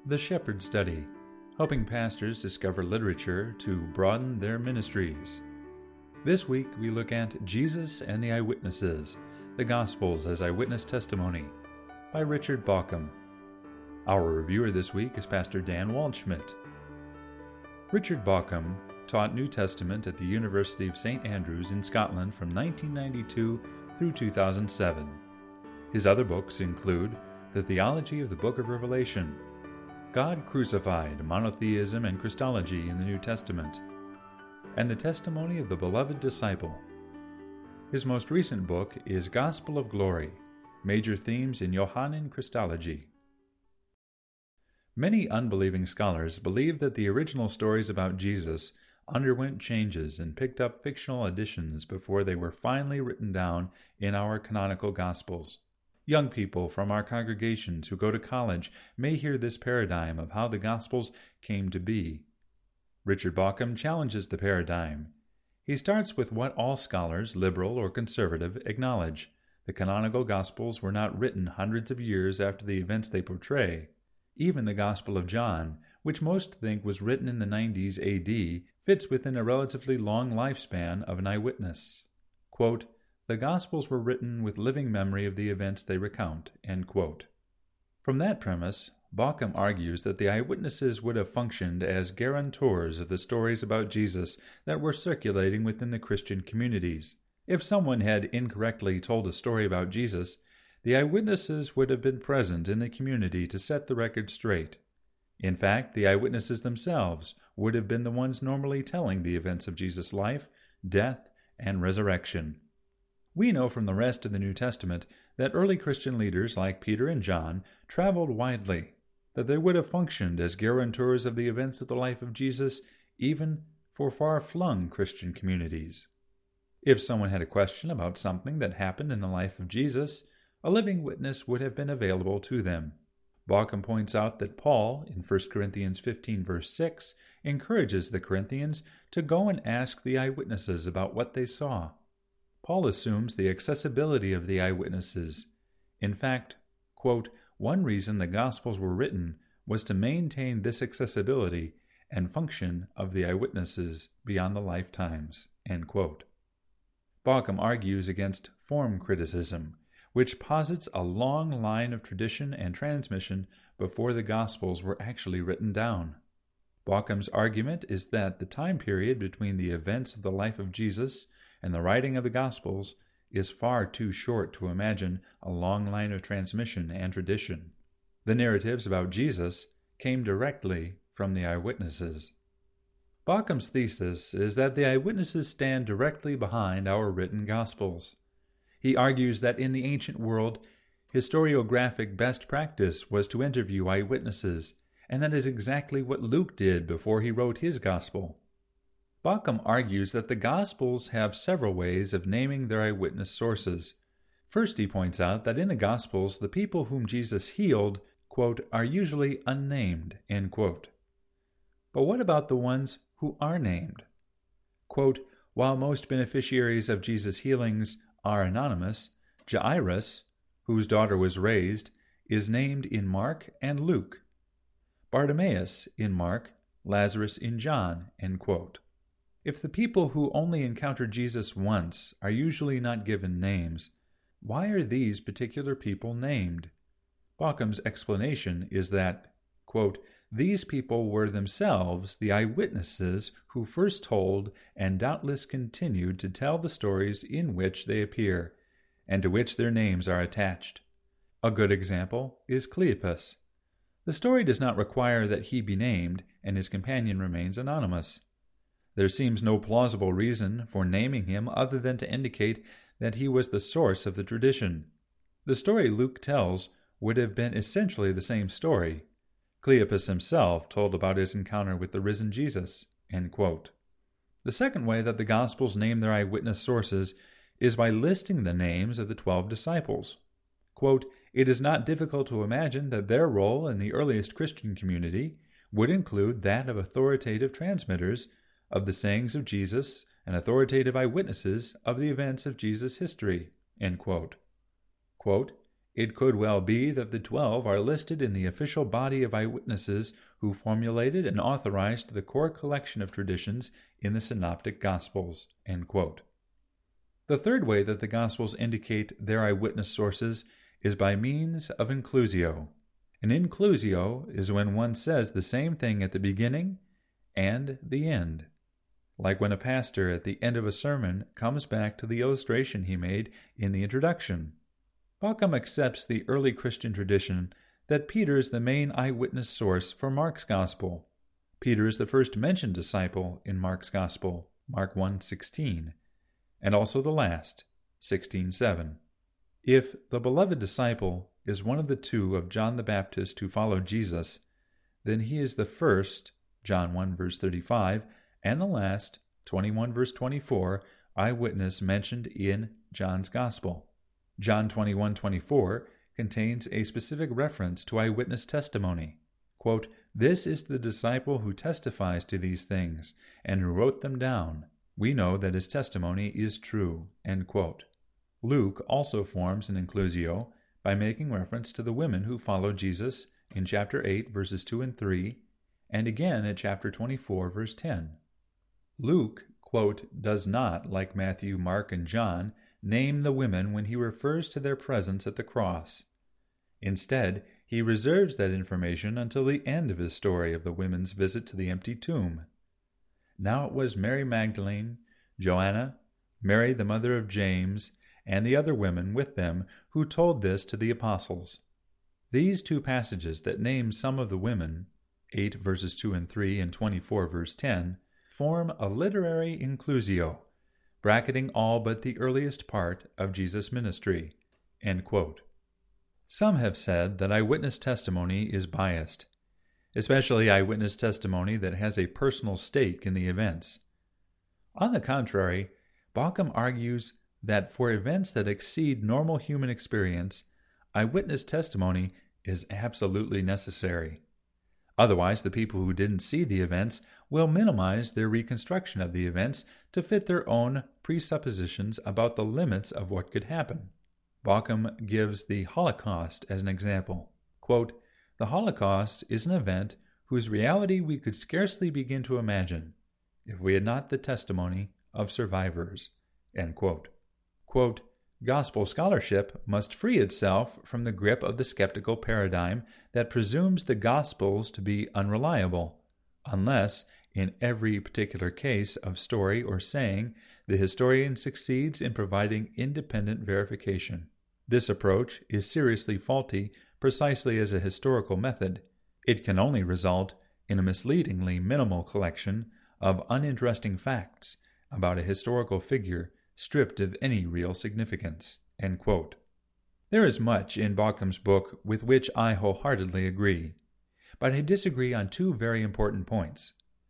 The Shepherd Study, helping pastors discover literature to broaden their ministries. This week we look at Jesus and the Eyewitnesses, the Gospels as Eyewitness Testimony, by Richard Bauckham. Our reviewer this week is Pastor Dan Waldschmidt. Richard Bauckham taught New Testament at the University of St. Andrews in Scotland from 1992 through 2007. His other books include The Theology of the Book of Revelation, God Crucified, Monotheism and Christology in the New Testament, and The Testimony of the Beloved Disciple. His most recent book is Gospel of Glory, Major Themes in Johannine Christology. Many unbelieving scholars believe that the original stories about Jesus underwent changes and picked up fictional additions before they were finally written down in our canonical Gospels. Young people from our congregations who go to college may hear this paradigm of how the Gospels came to be. Richard Bauckham challenges the paradigm. He starts with what all scholars, liberal or conservative, acknowledge. The canonical Gospels were not written hundreds of years after the events they portray. Even the Gospel of John, which most think was written in the 90s AD, fits within a relatively long lifespan of an eyewitness. Quote, "The Gospels were written with living memory of the events they recount." End quote. From that premise, Bauckham argues that the eyewitnesses would have functioned as guarantors of the stories about Jesus that were circulating within the Christian communities. If someone had incorrectly told a story about Jesus, the eyewitnesses would have been present in the community to set the record straight. In fact, the eyewitnesses themselves would have been the ones normally telling the events of Jesus' life, death, and resurrection. We know from the rest of the New Testament that early Christian leaders like Peter and John traveled widely, that they would have functioned as guarantors of the events of the life of Jesus even for far-flung Christian communities. If someone had a question about something that happened in the life of Jesus, a living witness would have been available to them. Bauckham points out that Paul, in 1 Corinthians 15 verse 6, encourages the Corinthians to go and ask the eyewitnesses about what they saw. Paul assumes the accessibility of the eyewitnesses. In fact, quote, "One reason the Gospels were written was to maintain this accessibility and function of the eyewitnesses beyond the lifetimes." End quote. Bauckham argues against form criticism, which posits a long line of tradition and transmission before the Gospels were actually written down. Bauckham's argument is that the time period between the events of the life of Jesus and the writing of the Gospels is far too short to imagine a long line of transmission and tradition. The narratives about Jesus came directly from the eyewitnesses. Bauckham's thesis is that the eyewitnesses stand directly behind our written Gospels. He argues that in the ancient world, historiographic best practice was to interview eyewitnesses, and that is exactly what Luke did before he wrote his Gospel. Bauckham argues that the Gospels have several ways of naming their eyewitness sources. First, he points out that in the Gospels, the people whom Jesus healed, quote, "are usually unnamed," end quote. But what about the ones who are named? Quote, "While most beneficiaries of Jesus' healings are anonymous, Jairus, whose daughter was raised, is named in Mark and Luke. Bartimaeus in Mark, Lazarus in John," end quote. If the people who only encountered Jesus once are usually not given names, why are these particular people named? Bauckham's explanation is that, quote, "these people were themselves the eyewitnesses who first told and doubtless continued to tell the stories in which they appear, and to which their names are attached. A good example is Cleopas. The story does not require that he be named, and his companion remains anonymous. There seems no plausible reason for naming him other than to indicate that he was the source of the tradition. The story Luke tells would have been essentially the same story. Cleopas himself told about his encounter with the risen Jesus." End quote. The second way that the Gospels name their eyewitness sources is by listing the names of the 12 disciples. Quote, "It is not difficult to imagine that their role in the earliest Christian community would include that of authoritative transmitters of the sayings of Jesus and authoritative eyewitnesses of the events of Jesus' history." End quote. Quote, It could well be that the 12 are listed in the official body of eyewitnesses who formulated and authorized the core collection of traditions in the Synoptic Gospels." End quote. The third way that the Gospels indicate their eyewitness sources is by means of inclusio. An inclusio is when one says the same thing at the beginning and the end, like when a pastor at the end of a sermon comes back to the illustration he made in the introduction. Bauckham accepts the early Christian tradition that Peter is the main eyewitness source for Mark's Gospel. Peter is the first mentioned disciple in Mark's Gospel, Mark 1:16, and also the last, 16:7. If the beloved disciple is one of the two of John the Baptist who followed Jesus, then he is the first, John 1 verse 35, and the last, 21 verse 24, eyewitness mentioned in John's Gospel. John 21:24 contains a specific reference to eyewitness testimony. Quote, "This is the disciple who testifies to these things, and who wrote them down. We know that his testimony is true." End quote. Luke also forms an inclusio by making reference to the women who followed Jesus in chapter 8, verses 2 and 3, and again at chapter 24, verse 10. Luke, quote, "does not, like Matthew, Mark, and John, name the women when he refers to their presence at the cross. Instead, he reserves that information until the end of his story of the women's visit to the empty tomb. Now it was Mary Magdalene, Joanna, Mary the mother of James, and the other women with them who told this to the apostles." These two passages that name some of the women, 8 verses 2 and 3 and 24 verse 10, form a literary inclusio, bracketing all but the earliest part of Jesus' ministry. End quote. Some have said that eyewitness testimony is biased, especially eyewitness testimony that has a personal stake in the events. On the contrary, Bauckham argues that for events that exceed normal human experience, eyewitness testimony is absolutely necessary. Otherwise, the people who didn't see the events will minimize their reconstruction of the events to fit their own presuppositions about the limits of what could happen. Bauckham gives the Holocaust as an example. Quote, "The Holocaust is an event whose reality we could scarcely begin to imagine if we had not the testimony of survivors." End quote. Quote, "Gospel scholarship must free itself from the grip of the skeptical paradigm that presumes the Gospels to be unreliable, unless, in every particular case of story or saying, the historian succeeds in providing independent verification. This approach is seriously faulty precisely as a historical method. It can only result in a misleadingly minimal collection of uninteresting facts about a historical figure stripped of any real significance." End quote. There is much in Baukham's book with which I wholeheartedly agree, but I disagree on two very important points.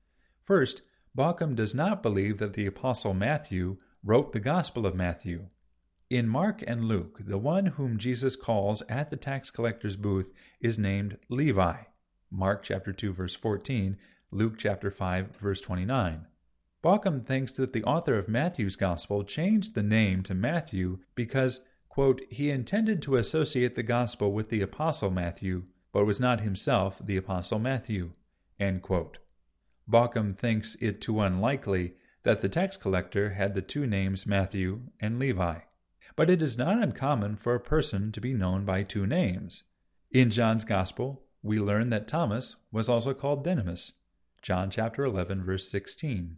First, Bauckham does not believe that the Apostle Matthew wrote the Gospel of Matthew. In Mark and Luke, the one whom Jesus calls at the tax collector's booth is named Levi, Mark chapter 2, verse 14, Luke chapter 5, verse 29. Bauckham thinks that the author of Matthew's Gospel changed the name to Matthew because, quote, "he intended to associate the Gospel with the Apostle Matthew, but was not himself the Apostle Matthew." End quote. Bauckham thinks it too unlikely that the tax collector had the two names Matthew and Levi. But it is not uncommon for a person to be known by two names. In John's Gospel, we learn that Thomas was also called Didymus, John chapter 11, verse 16.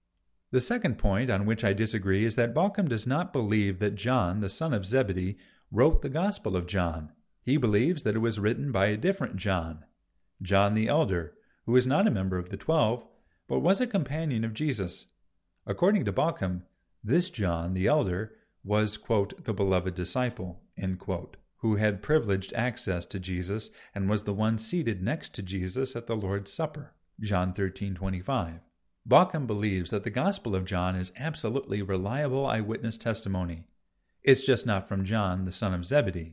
The second point on which I disagree is that Bauckham does not believe that John, the son of Zebedee, wrote the Gospel of John. He believes that it was written by a different John, John the Elder, who was not a member of the 12, but was a companion of Jesus. According to Bauckham, this John the Elder was, quote, "the beloved disciple," end quote, who had privileged access to Jesus and was the one seated next to Jesus at the Lord's Supper, John 13:25. Bauckham believes that the Gospel of John is absolutely reliable eyewitness testimony. It's just not from John, the son of Zebedee.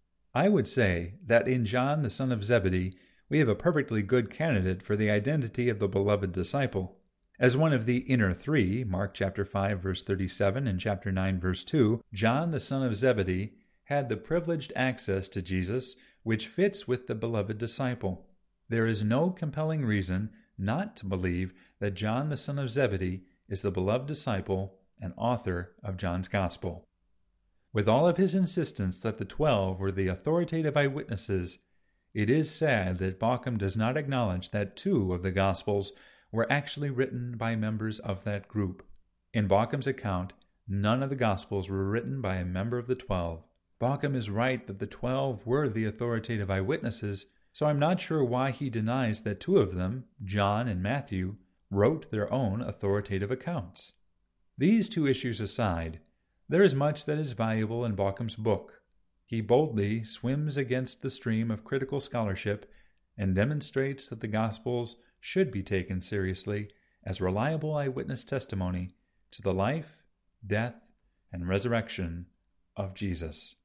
I would say that in John, the son of Zebedee, we have a perfectly good candidate for the identity of the beloved disciple. As one of the inner three, Mark chapter 5, verse 37 and chapter 9, verse 2, John, the son of Zebedee, had the privileged access to Jesus, which fits with the beloved disciple. There is no compelling reason not to believe that John the son of Zebedee is the beloved disciple and author of John's Gospel. With all of his insistence that the 12 were the authoritative eyewitnesses, it is sad that Bauckham does not acknowledge that 2 of the Gospels were actually written by members of that group. In Bauckham's account, none of the Gospels were written by a member of the 12. Bauckham is right that the 12 were the authoritative eyewitnesses, so I'm not sure why he denies that 2 of them, John and Matthew, wrote their own authoritative accounts. These 2 issues aside, there is much that is valuable in Bauckham's book. He boldly swims against the stream of critical scholarship and demonstrates that the Gospels should be taken seriously as reliable eyewitness testimony to the life, death, and resurrection of Jesus.